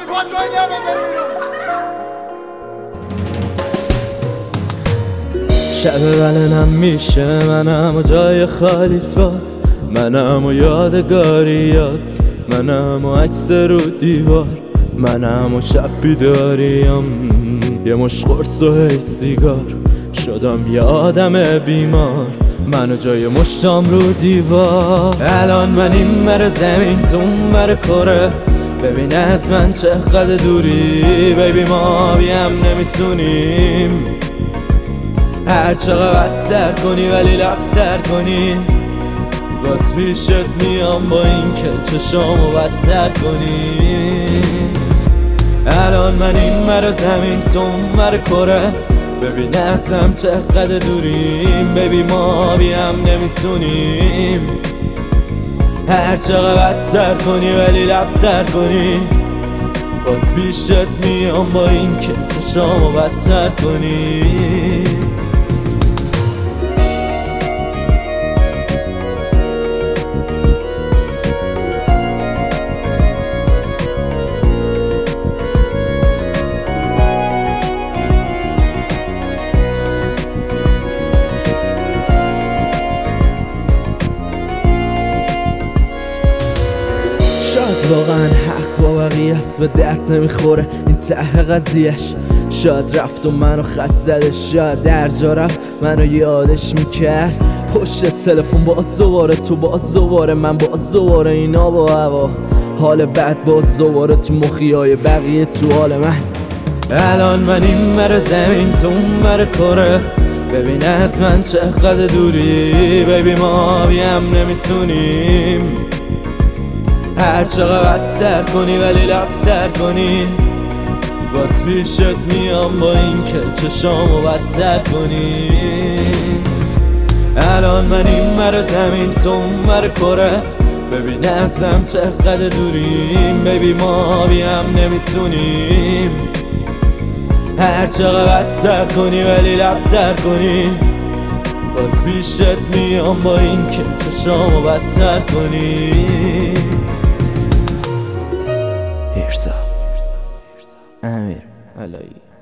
کنترل نمیذاری بیرون. شب ولنم میشه منم و جای خالیت باز، منم و یادگاریات، منم و عکس رو دیوار، منم و شب بیداریم، یه مش قرص و هی سیگار، شدم یه آدم بیمار، منو جای مشتام رو دیوار. الان من این مر زمین تو اون مر کره، ببین از من چقدر دوری، بیبی ما بیم نمیتونیم، هر چقدر بدتر کنی ولی لبتر کنی، باز پیشت میام با این که چشامو بدتر کنی. الان من این مر زمین تو اون مر کره، ببین ازم چقدر دوریم، ببی ما بیم نمیتونیم، هر چقدر بدتر کنی ولی لبتر کنی، باز پیشت میام با این که چشامو بدتر کنی. شاید واقعا حق با بقیه است، به درد نمیخوره این ته قضیهش، شاید رفت و منو خط زده، شاید در جا رفت منو یادش میکرد، پشت تلفن باز دوباره تو، باز دوباره من، باز دوباره اینا با هوا، حال بد باز دوباره تو مخیای بقیه تو حال من. الان من این مر زمین تو اون مر کره، ببین از من چقدر دوری، بیبی ما بیم نمیتونیم، هر چقدر بدتر کنی ولی لبتر کنی، باز پیشت میام با این که چشامو بدتر کنی. الان من این مر زمین تو اون مر کره، ببین ازم چقدر دوریم، بیبی ما بیم نمیتونیم، هر چقدر بدتر کنی ولی لبتر کنی، باز پیشت میام با این که چشامو بدتر کنی. امیر علایی